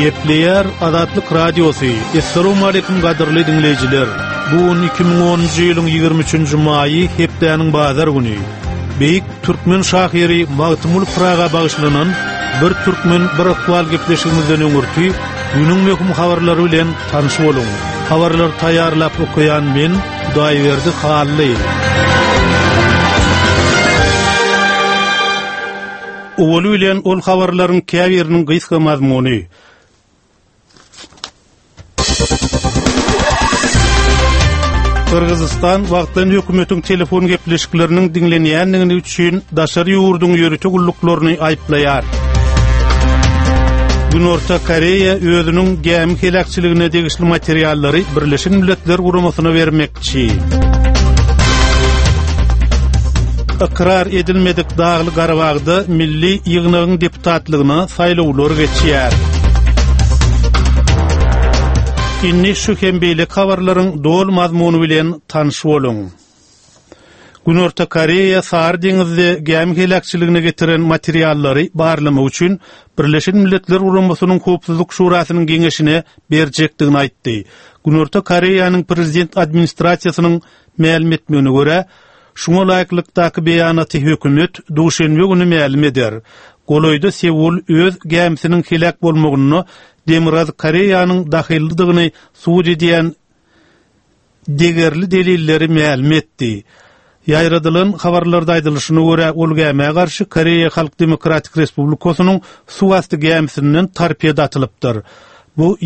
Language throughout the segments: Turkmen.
Gepleyer Azatlyk Radiosu. Assalamu alaykum gaderli dinleyijiler. Bu 2010-njy ýylyň 23-nji maýy hepdeniň bazar güni. Beýik türkmen şahyry Magtymul Praga bagyşlanan bir türkmen bir aktual gepleşigimizden öňürti günüň möhüm habarlary bilen tanyş boluň. Habarlar taýýarlap okuyan men Daýberdi Hally. Owul bilen ol habarlaryň käbiriniň gysga mazmuny. Kırgızistan wagtdan hökümetiň telefon gepleşikleriniň dinlenýänligi üçin daşary ýurdun ýörüçi gulluklaryny aýplaýar. Günorta Koreýa özüniň gämi helakçylygyna degişli materiallary Birleşen Milletler Guramasyna bermekçi. Ikrar edilmedik Dağly Garabagda Milli Ýygnagyň deputatlygyna saýlawlar geçýär. Inni şu hembeýlik habarlaryň dol mazmuny bilen tanyş boluň. Günorta Koreýa Sar deňizde gämi helakçylygyna getiren materiallary barlama üçin Birleşen Milletler Guramasynyň Howpsuzlyk Şurasynyň geňeşine berjekdigini aýtdy. Günorta Koreýanyň prezident administrasiýasynyň ma'lum etmegine görä, şoňa laýyklykdaky beýanaty hökümet duşenbe güni ma'lum eder. Goloýda Seul öz gämisiniň helak bolmagyny Demiraz Koreýanyň dahillidigini suwj edýän degerli delilleri ma'lum etdi. Ýaýradylan habarlarda aýdylyşyna görä ol gäme garşy Koreýa Halk Demokratik Respublikasynyň suwasty gämisinden tarpiyada atylypdyr. Bu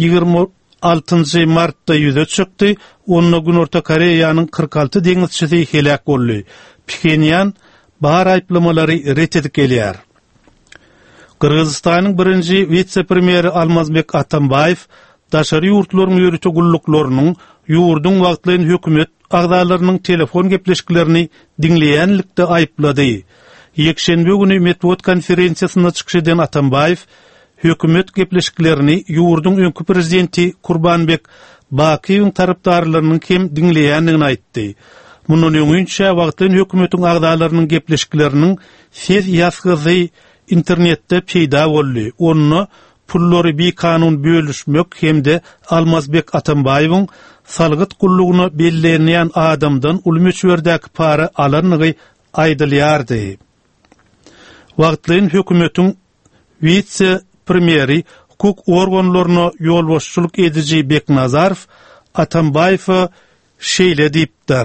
26 martda ýüze çykdy. Onda Günorta Koreýanyň 46 deňizçisi helak boldy. Pchenyan bar aýplamalary ret edip gelýär. Kırgızistanyň birinji vitse-premieri Almazbek Atambayew daşary ýurtlaryň ýörüçi gulluklarynyň ýurdun wagtlaryň hökümet agdalarynyň telefon gepleşiklerini dinleýänlikde aýplady. Ýekşenbe güni Medwot konferensiýasyna çykyş eden Atambayew hökümet gepleşiklerini ýurdun öňkü prezidenti Kurbanbek Bakiýewiň tarapdarlarynyň kim dinleýänligini aýtdy. Munun öňünçe wagtlaryň hökümetiň agdalarynyň gepleşikleriniň ses ýazgyzy internetde peýda boldy. Onu pullary bir kanun bölüşmek hemde Almazbek Atambayewiň salgyt gullugyny belleýän adamdan ulmüçwerdäki para alanyny aýdylýardy. Wagtlaryň hökümetiň vitse-premieri hukuk organlaryna ýolbaşçylyk edici Beknazarow Atambayewa şeýle diýipdir.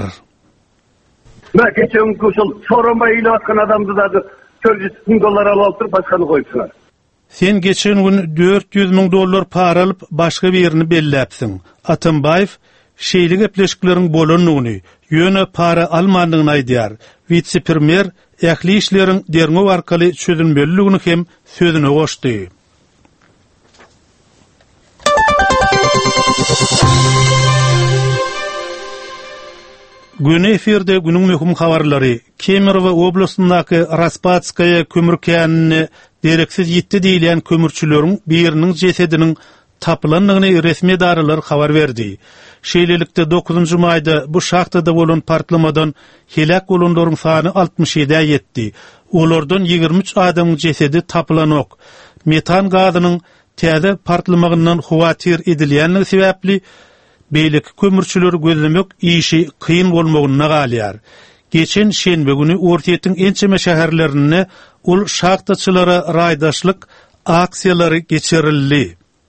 Ben geçen koşul sorunma ile atkan adamdı da $400,000 alıp başkanı koyupsular. Sen geçen gün $400,000 para alıp başka bir yerini belläpsiň. Atambayew şeýle gepleşikleriň bolanyny, ýöne para almandygyny aýdýar. Vitse-premier ähli işleriň derňe arkaly çözülmeligini hem sözüne goşdy. Güni efirde günüň möhüm habarlary. Kemerow oblastyndaky Raspatskaya kömürkänine dereksiz ýitdi diýilen kömürçüleriň biriniň jesediniň tapylandygyny resmi daralar habar berdi. Şeýlelikde 9-njy maýda bu şahtada bolan partlamadan helak bolanlaryň sany 67-ä ýetdi. Olardan 23 adamyň jesedi tapylanok. Metan gazynyň täze partlamagynyň huwatir edilýänligi sebäpli beýlik kömürçüler gözlemek işi kıyın bolmagyna galýar. Geçen şenbe güni Ortiýetiň ençeme şäherlerine ul şahtaçylara raýdaşlyk aksiýalary geçirildi.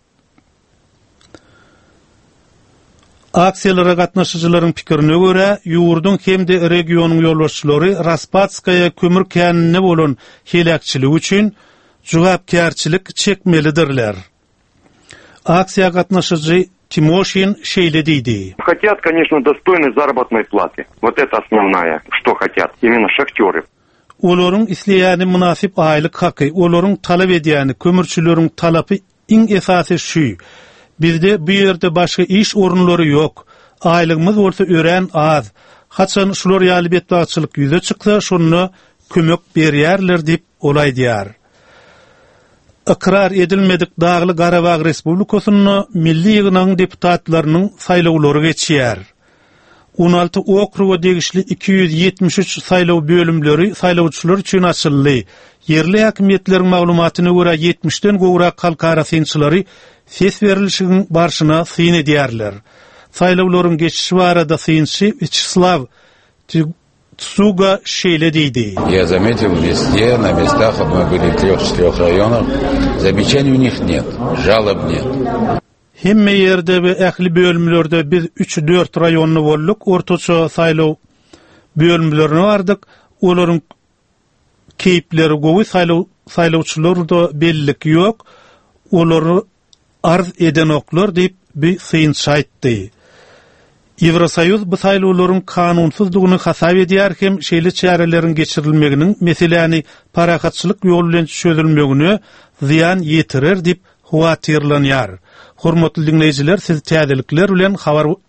Aksiýalara gatnaşyjylaryň pikirine görä, ýurdun hemde regionyň ýolbaşçylary Raspatskaya kömürkänine bolan helakçylyk üçin jogapkärçilik çekmelidirler. Aksiýa gatnaşyjy Тимошин шейле диýdi. Хотят, конечно, достойной заработной платы. Вот это основное, что хотят. Именно шахтёры. Olaryň isleýäni münasip aýlyk haky, olaryň talap edýäni kömürçüleriň talapy iň esasy şu. Bizde bu ýerde başga iş orunlary ýok. Aýlygymyz bolsa ören az. Haçan şular ýaly betbaçylyk ýüze çyksa, şonu kömek berýärler diýip olaýdýar. Ikrar edilmedik Dağly Garabag Respublikasynyň Milli Ýygnagyň deputatlarynyň saýlawlary geçýär. 16 okruga degişli 273 saýlaw bölümleri saýlawçylar üçin açyldy. Yerli häkimetleriň maglumatyna görä 70-den gowrak halkara synçylary ses berilişiň barşyna syn edýärler. Saýlawlaryň geçişi barada synçy Вячеслав Цуга şeýle diýdi. Я заметил везде, на местах, мы были в 3-4 районах, замечаний у них нет, жалоб нет. Hemme yerde ve ähli bölümlerde biz 3-4 raýonyny bolduk. Ortaça saýlaw bölümlerine bardyk. Olaryň keyipleri gowy saýlawçylar da bellik ýok. Olary arz eden oklar diýip bir synç aýtdy. Ýevrosoýuz bu saýlawlaryň kanunsuzlygyny hasap edýär hem şeýle çäreleriň geçirilmeginiň meseleni parakatçylyk ýolu bilen çözülmegine ziyan ýetirer diýip huwatyrlanýar. Hormatly dinleýijiler, siz täzelikler bilen habar